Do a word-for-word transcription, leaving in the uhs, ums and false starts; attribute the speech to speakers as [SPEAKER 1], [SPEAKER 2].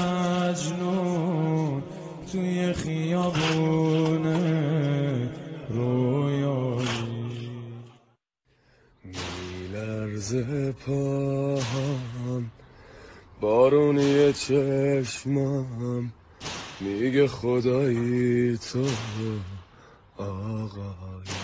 [SPEAKER 1] مجنون توی خیابونه رویایی. میلرزه پاهم بارونی چشمم میگه خدایی تو آقایی.